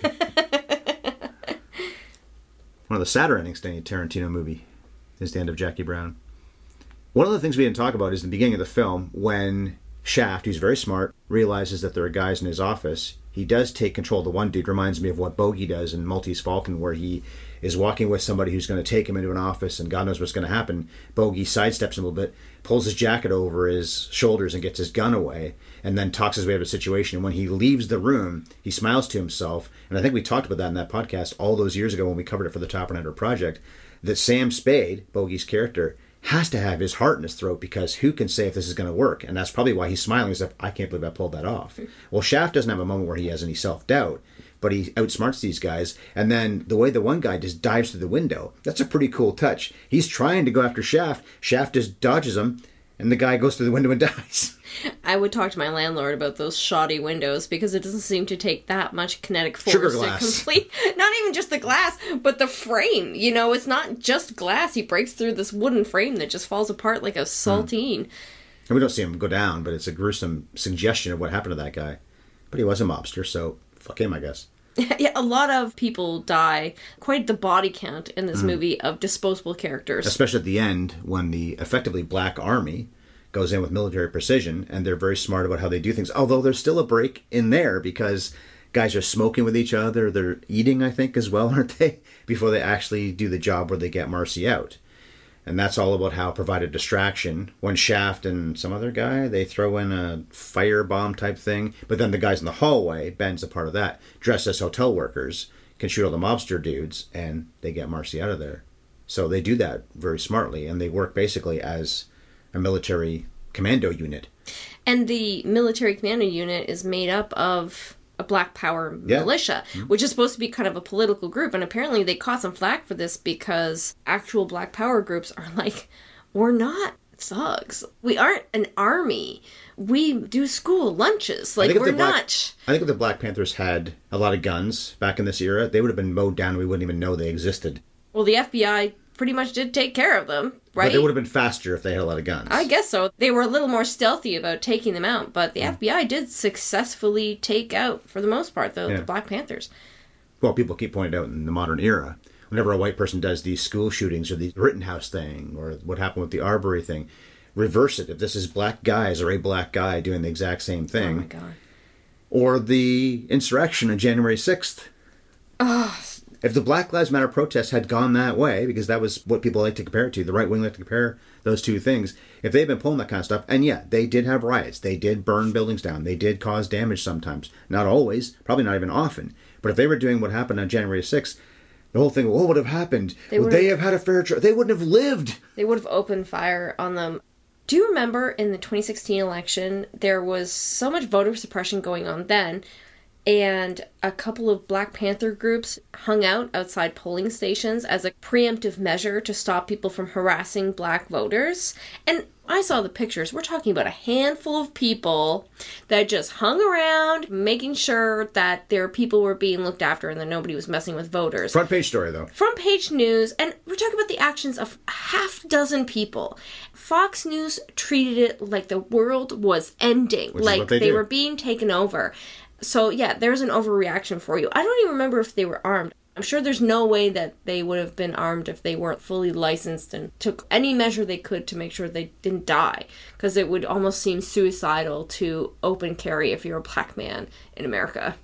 One of the sadder endings to any Tarantino movie is the end of Jackie Brown. One of the things we didn't talk about is the beginning of the film when Shaft, who's very smart, realizes that there are guys in his office. He does take control of the one dude. Reminds me of what Bogey does in Maltese Falcon, where he is walking with somebody who's going to take him into an office and God knows what's going to happen. Bogey sidesteps him a little bit, pulls his jacket over his shoulders and gets his gun away, and then talks his way out of the situation. And when he leaves the room, he smiles to himself. And I think we talked about that in that podcast all those years ago when we covered it for the Top one hundred Project, that Sam Spade, Bogey's character, has to have his heart in his throat, because who can say if this is going to work? And that's probably why he's smiling, as if, I can't believe I pulled that off. Well, Shaft doesn't have a moment where he has any self-doubt, but he outsmarts these guys. And then the way the one guy just dives through the window, that's a pretty cool touch. He's trying to go after Shaft. Shaft just dodges him, and the guy goes through the window and dies. I would talk to my landlord about those shoddy windows, because it doesn't seem to take that much kinetic force Sugar to glass. complete. Not even just the glass, but the frame. You know, it's not just glass. He breaks through this wooden frame that just falls apart like a saltine. And we don't see him go down, but it's a gruesome suggestion of what happened to that guy. But he was a mobster, so fuck him, I guess. Yeah, a lot of people die. Quite the body count in this mm. movie of disposable characters. Especially at the end, when the effectively Black Army goes in with military precision, and they're very smart about how they do things. Although there's still a break in there, because guys are smoking with each other. They're eating, I think, as well, aren't they? Before they actually do the job where they get Marcy out. And that's all about how provide a distraction. When Shaft and some other guy, they throw in a firebomb type thing. But then the guys in the hallway, Ben's a part of that, dressed as hotel workers, can shoot all the mobster dudes, and they get Marcy out of there. So they do that very smartly, and they work basically as a military commando unit. And the military commando unit is made up of a Black Power yeah. militia, mm-hmm. which is supposed to be kind of a political group. And apparently they caught some flack for this, because actual Black Power groups are like, we're not thugs. We aren't an army. We do school lunches. Like, we're Black, not... I think if the Black Panthers had a lot of guns back in this era, they would have been mowed down and we wouldn't even know they existed. Well, the F B I pretty much did take care of them, right? But they would have been faster if they had a lot of guns. I guess so. They were a little more stealthy about taking them out, but the mm. F B I did successfully take out, for the most part, the, yeah. the Black Panthers. Well, people keep pointing out in the modern era, whenever a white person does these school shootings or the Rittenhouse thing or what happened with the Arbery thing, reverse it. If this is black guys or a black guy doing the exact same thing. Oh, my God. Or the insurrection on January sixth. Oh, if the Black Lives Matter protests had gone that way, because that was what people like to compare it to, the right wing like to compare those two things, if they'd been pulling that kind of stuff, and yeah, they did have riots, they did burn buildings down, they did cause damage sometimes, not always, probably not even often, but if they were doing what happened on January sixth, the whole thing, what would have happened? They would they have had a fair trial? They wouldn't have lived. They would have opened fire on them. Do you remember in the twenty sixteen election, there was so much voter suppression going on then, and a couple of Black Panther groups hung out outside polling stations as a preemptive measure to stop people from harassing black voters. And I saw the pictures. We're talking about a handful of people that just hung around, making sure that their people were being looked after and that nobody was messing with voters. Front page story, though. Front page news. And we're talking about the actions of a half dozen people. Fox News treated it like the world was ending. Which like is what they they do. were being taken over. So, yeah, there's an overreaction for you. I don't even remember if they were armed. I'm sure there's no way that they would have been armed if they weren't fully licensed and took any measure they could to make sure they didn't die. Because it would almost seem suicidal to open carry if you're a black man in America.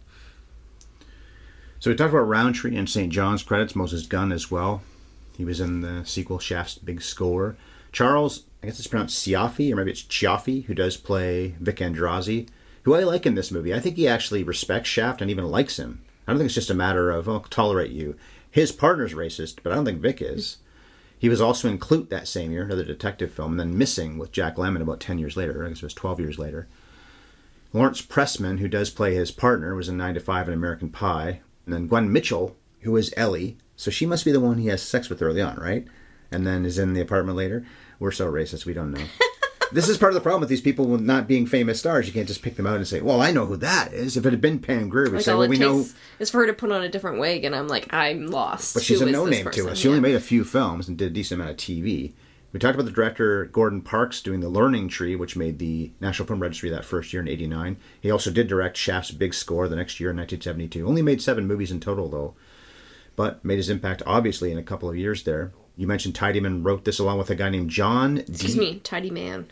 So we talked about Roundtree and Saint John's credits, Moses Gunn as well. He was in the sequel, Shaft's big score. Charles, I guess it's pronounced Ciaffi, or maybe it's Ciaffi, who does play Vic Andrazi, who I like in this movie. I think he actually respects Shaft and even likes him. I don't think it's just a matter of, oh, I'll tolerate you. His partner's racist, but I don't think Vic is. He was also in Clute that same year, another detective film, and then Missing with Jack Lemmon about ten years later. I guess it was twelve years later. Lawrence Pressman, who does play his partner, was in nine to five and American Pie. And then Gwen Mitchell, who is Ellie. So she must be the one he has sex with early on, right? And then is in the apartment later. We're so racist, we don't know. This is part of the problem with these people with not being famous stars. You can't just pick them out and say, well, I know who that is. If it had been Pam Grier, we'd Like, say, all well, it we takes know... is for her to put on a different wig, and I'm like, I'm lost. But she's Who a is this no-name to person? us. She Yeah. only made a few films and did a decent amount of T V. We talked about the director Gordon Parks doing The Learning Tree, which made the National Film Registry that first year in eighty-nine. He also did direct Shaft's big score the next year in nineteen seventy-two. Only made seven movies in total, though, but made his impact, obviously, in a couple of years there. You mentioned Tidyman wrote this along with a guy named John D. Excuse me, Tidy Man.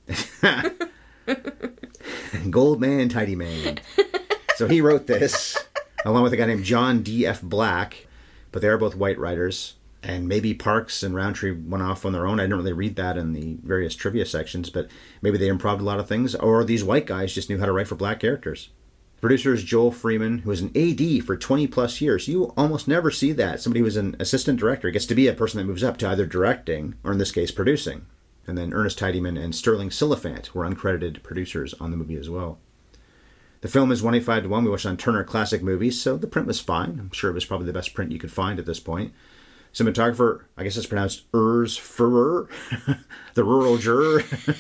Goldman, Tidy Man. So he wrote this along with a guy named John D F. Black, but they are both white writers. And maybe Parks and Roundtree went off on their own. I didn't really read that in the various trivia sections, but maybe they improvised a lot of things, or these white guys just knew how to write for black characters. Producer is Joel Freeman, who was an A D for twenty plus years. You almost never see that. Somebody who was an assistant director gets to be a person that moves up to either directing, or in this case, producing. And then Ernest Tidyman and Sterling Siliphant were uncredited producers on the movie as well. The film is one eighty-five to one. We watched on Turner Classic Movies, so the print was fine. I'm sure it was probably the best print you could find at this point. Cinematographer, I guess it's pronounced Urs Furrer, the rural juror.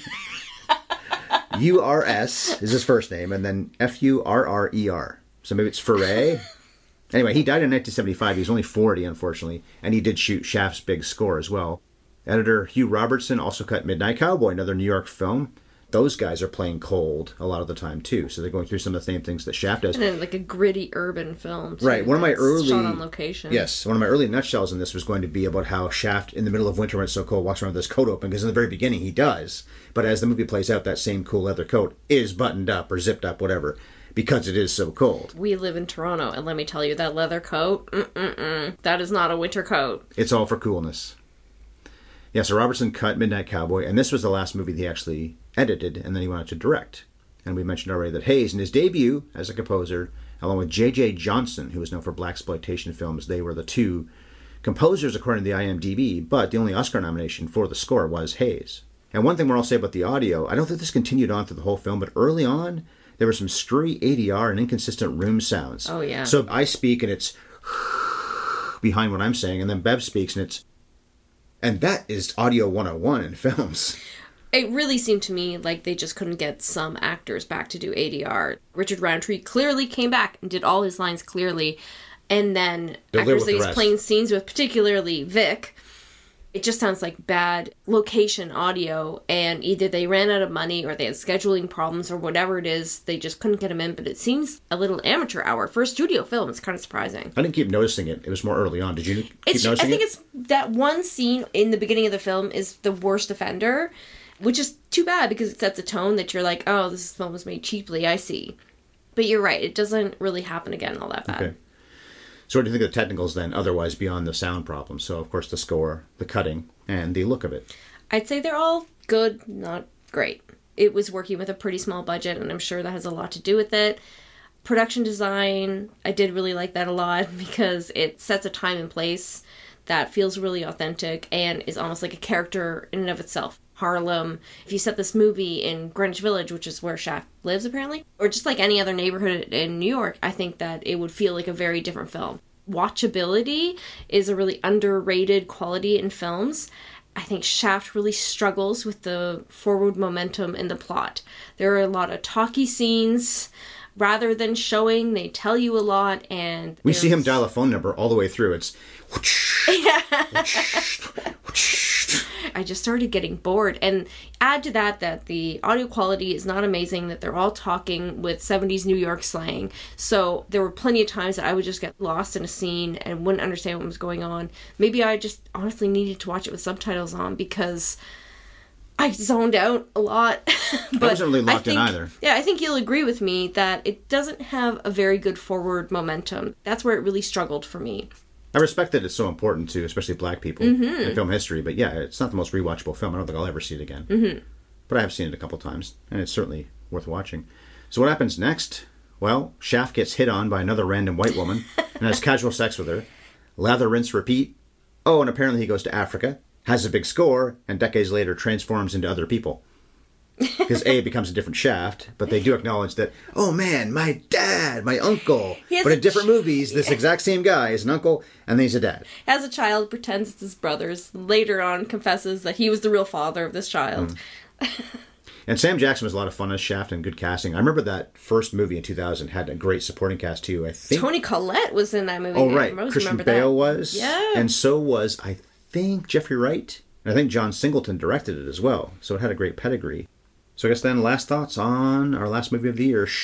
U R S is his first name, and then F U R R E R. So maybe it's Furray. Anyway, he died in nineteen seventy-five. He was only forty, unfortunately, and he did shoot Shaft's big score as well. Editor Hugh Robertson also cut Midnight Cowboy, another New York film. Those guys are playing cold a lot of the time, too. So they're going through some of the same things that Shaft does. And then, like a gritty urban film, too. Right. One of my It's early... shot on location. Yes. One of my early nutshells in this was going to be about how Shaft, in the middle of winter when it's so cold, walks around with his coat open. Because in the very beginning, he does. But as the movie plays out, that same cool leather coat is buttoned up or zipped up, whatever. Because it is so cold. We live in Toronto, and let me tell you, that leather coat, mm-mm-mm, that is not a winter coat. It's all for coolness. Yeah, so Robertson cut Midnight Cowboy, and this was the last movie he actually edited, and then he went on to direct. And we mentioned already that Hayes, in his debut as a composer, along with J J. Johnson, who was known for blaxploitation films, they were the two composers according to the I M D B, but the only Oscar nomination for the score was Hayes. And one thing more I'll say about the audio, I don't think this continued on through the whole film, but early on, there were some screwy A D R and inconsistent room sounds. Oh, yeah. So I speak, and it's behind what I'm saying, and then Bev speaks, and it's... And that is audio one oh one in films. It really seemed to me like they just couldn't get some actors back to do A D R. Richard Roundtree clearly came back and did all his lines clearly. And then They'll live actors with that the he's rest. playing scenes with, particularly Vic, it just sounds like bad location audio. And either they ran out of money or they had scheduling problems or whatever it is. They just couldn't get him in. But it seems a little amateur hour for a studio film. It's kind of surprising. I didn't keep noticing it. It was more early on. Did you keep It's, noticing I think it? it's that one scene in the beginning of the film is the worst offender, which is too bad because it sets a tone that you're like, oh, this film was made cheaply, I see. But you're right, it doesn't really happen again all that bad. Okay. So what do you think of the technicals then, otherwise beyond the sound problems? So, of course, the score, the cutting, and the look of it. I'd say they're all good, not great. It was working with a pretty small budget, and I'm sure that has a lot to do with it. Production design, I did really like that a lot because it sets a time and place that feels really authentic and is almost like a character in and of itself. Harlem. If you set this movie in Greenwich Village, which is where Shaft lives apparently, or just like any other neighborhood in New York, I think that it would feel like a very different film. Watchability is a really underrated quality in films. I think Shaft really struggles with the forward momentum in the plot. There are a lot of talky scenes. Rather than showing, they tell you a lot, and We see him there's- dial a phone number all the way through. It's... I just started getting bored. And add to that that the audio quality is not amazing, that they're all talking with seventies New York slang. So there were plenty of times that I would just get lost in a scene and wouldn't understand what was going on. Maybe I just honestly needed to watch it with subtitles on because I zoned out a lot. But I wasn't really locked think, in either. Yeah, I think you'll agree with me that it doesn't have a very good forward momentum. That's where it really struggled for me. I respect that it's so important to, especially black people Mm-hmm. in film history, but yeah, it's not the most rewatchable film. I don't think I'll ever see it again. Mm-hmm. But I have seen it a couple times, and it's certainly worth watching. So what happens next? Well, Shaft gets hit on by another random white woman and has casual sex with her. Lather, rinse, repeat. Oh, and apparently he goes to Africa, has a big score, and decades later transforms into other people. Because A, it becomes a different Shaft, but they do acknowledge that, oh man, my dad, my uncle. He has But a in different ch- movies, this exact same guy is an uncle, and then he's a dad. As a child, pretends it's his brother's. Later on, confesses that he was the real father of this child. And Sam Jackson was a lot of fun as Shaft and good casting. I remember that first movie in two thousand had a great supporting cast too. I think Toni Collette was in that movie. Oh, right. I always Christian remember Bale that. was. Yeah. And so was, I think, Jeffrey Wright. And I think John Singleton directed it as well. So it had a great pedigree. So I guess then last thoughts on our last movie of the year,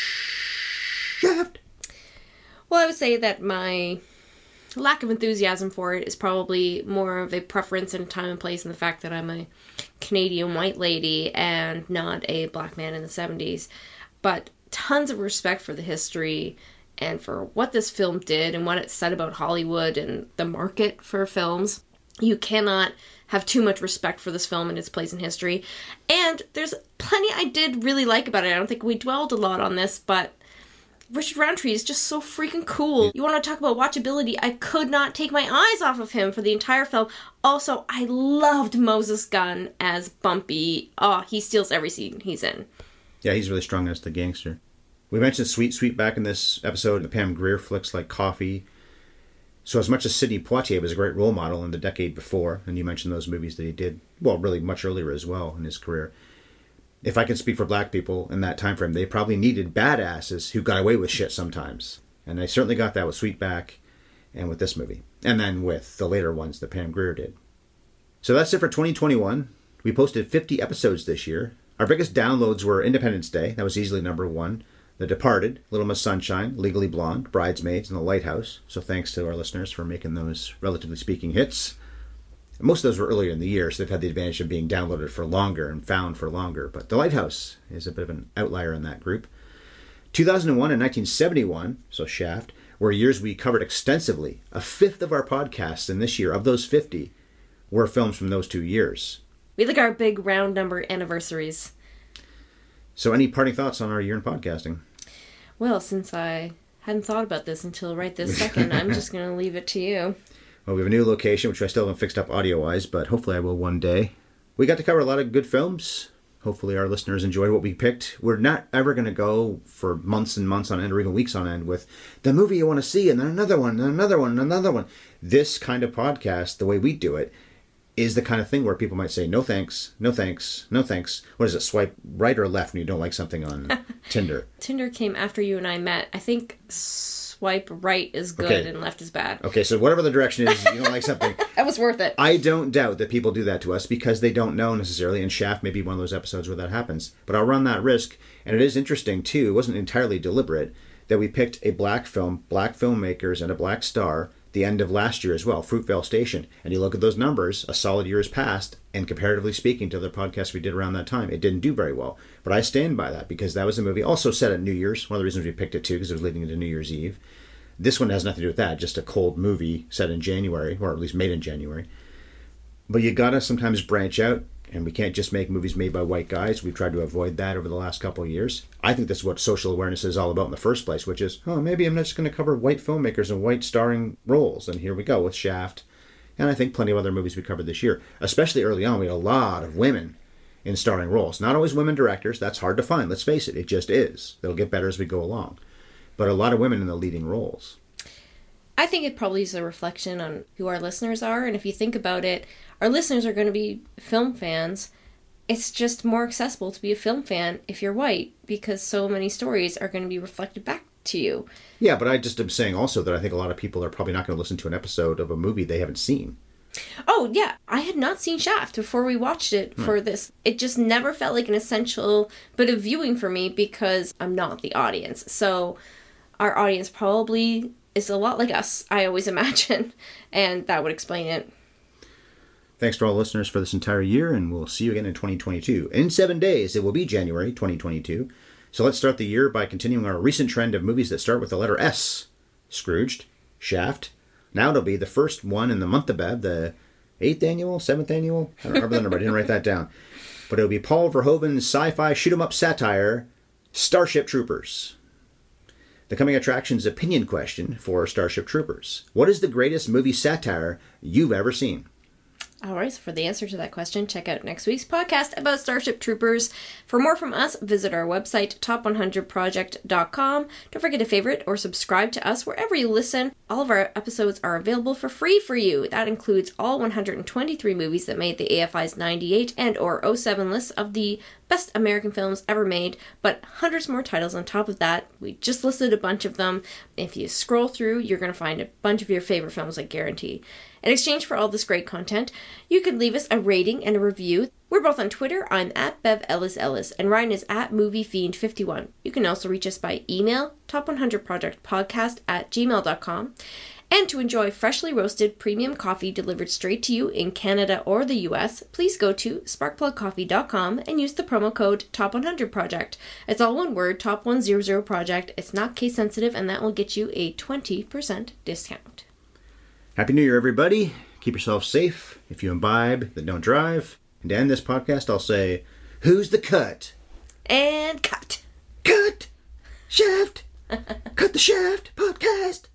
Shaft. Well, I would say that my lack of enthusiasm for it is probably more of a preference and time and place in the fact that I'm a Canadian white lady and not a black man in the seventies. But tons of respect for the history and for what this film did and what it said about Hollywood and the market for films. You cannot have too much respect for this film and its place in history. And there's plenty I did really like about it. I don't think we dwelled a lot on this, but Richard Roundtree is just so freaking cool. You want to talk about watchability? I could not take my eyes off of him for the entire film. Also, I loved Moses Gunn as Bumpy. Oh, he steals every scene he's in. Yeah, he's really strong as the gangster. We mentioned Sweet Sweet back in this episode, the Pam Grier flicks like Coffee. So as much as Sidney Poitier was a great role model in the decade before, and you mentioned those movies that he did, well, really much earlier as well in his career. If I can speak for black people in that time frame, they probably needed badasses who got away with shit sometimes. And they certainly got that with Sweetback and with this movie. And then with the later ones that Pam Grier did. So that's it for twenty twenty-one. We posted fifty episodes this year. Our biggest downloads were Independence Day. That was easily number one. The Departed, Little Miss Sunshine, Legally Blonde, Bridesmaids, and The Lighthouse. So thanks to our listeners for making those, relatively speaking, hits. Most of those were earlier in the year, so they've had the advantage of being downloaded for longer and found for longer. But The Lighthouse is a bit of an outlier in that group. two thousand one and nineteen seventy-one, so Shaft, were years we covered extensively. A fifth of our podcasts in this year, of those fifty, were films from those two years. We like our big round number anniversaries. So any parting thoughts on our year in podcasting? Well, since I hadn't thought about this until right this second, I'm just going to leave it to you. Well, we have a new location, which I still haven't fixed up audio-wise, but hopefully I will one day. We got to cover a lot of good films. Hopefully our listeners enjoyed what we picked. We're not ever going to go for months and months on end, or even weeks on end, with the movie you want to see, and then another one, and another one, and another one. This kind of podcast, the way we do it, is the kind of thing where people might say, no thanks, no thanks, no thanks. What is it, swipe right or left when you don't like something on Tinder? Tinder came after you and I met. I think swipe right is good Okay. and left is bad. Okay, so whatever the direction is, you don't like something. That was worth it. I don't doubt that people do that to us because they don't know necessarily, and Shaft may be one of those episodes where that happens. But I'll run that risk, and it is interesting, too, it wasn't entirely deliberate, that we picked a black film, black filmmakers, and a black star the end of last year as well, Fruitvale Station. And you look at those numbers, a solid year has passed, and comparatively speaking to other podcasts we did around that time, it didn't do very well. But I stand by that because that was a movie also set at New Year's. One of the reasons we picked it, too, because it was leading into New Year's Eve. This one has nothing to do with that, just a cold movie set in January, or at least made in January. But you gotta sometimes branch out, and we can't just make movies made by white guys. We've tried to avoid that over the last couple of years. I think that's what social awareness is all about in the first place, which is, oh, maybe I'm just going to cover white filmmakers and white starring roles. And here we go with Shaft. And I think plenty of other movies we covered this year. Especially early on, we had a lot of women in starring roles. Not always women directors. That's hard to find. Let's face it. It just is. It'll get better as we go along. But a lot of women in the leading roles. I think it probably is a reflection on who our listeners are. And if you think about it, our listeners are going to be film fans. It's just more accessible to be a film fan if you're white because so many stories are going to be reflected back to you. Yeah, but I just am saying also that I think a lot of people are probably not going to listen to an episode of a movie they haven't seen. Oh, yeah. I had not seen Shaft before we watched it for hmm. this. It just never felt like an essential bit of viewing for me because I'm not the audience. So our audience probably is a lot like us, I always imagine. And that would explain it. Thanks to all listeners for this entire year, and we'll see you again in twenty twenty-two. In seven days, it will be January twenty twenty-two. So let's start the year by continuing our recent trend of movies that start with the letter S. Scrooged, Shaft. Now it'll be the first one in the month of Bev, the eighth annual, seventh annual? I don't remember the number, I didn't write that down. But it'll be Paul Verhoeven's sci-fi shoot-'em-up satire, Starship Troopers. The coming attractions opinion question for Starship Troopers. What is the greatest movie satire you've ever seen? All right, so for the answer to that question, check out next week's podcast about Starship Troopers. For more from us, visit our website, top one hundred project dot com. Don't forget to favorite or subscribe to us wherever you listen. All of our episodes are available for free for you. That includes all one hundred twenty-three movies that made the A F I's ninety-eight and or oh seven lists of the best American films ever made, but hundreds more titles on top of that. We just listed a bunch of them. If you scroll through, you're going to find a bunch of your favorite films, I guarantee. In exchange for all this great content, you can leave us a rating and a review. We're both on Twitter. I'm at Bev Ellis Ellis, and Ryan is at Movie Fiend fifty-one. You can also reach us by email, top one hundred project podcast at gmail dot com. And to enjoy freshly roasted premium coffee delivered straight to you in Canada or the U S, please go to sparkplug coffee dot com and use the promo code top one hundred project. It's all one word, top one hundred project. It's not case sensitive, and that will get you a twenty percent discount. Happy New Year, everybody. Keep yourself safe. If you imbibe, then don't drive. And to end this podcast, I'll say, who's the cut? And cut. Cut! Shaft! Cut the Shaft podcast!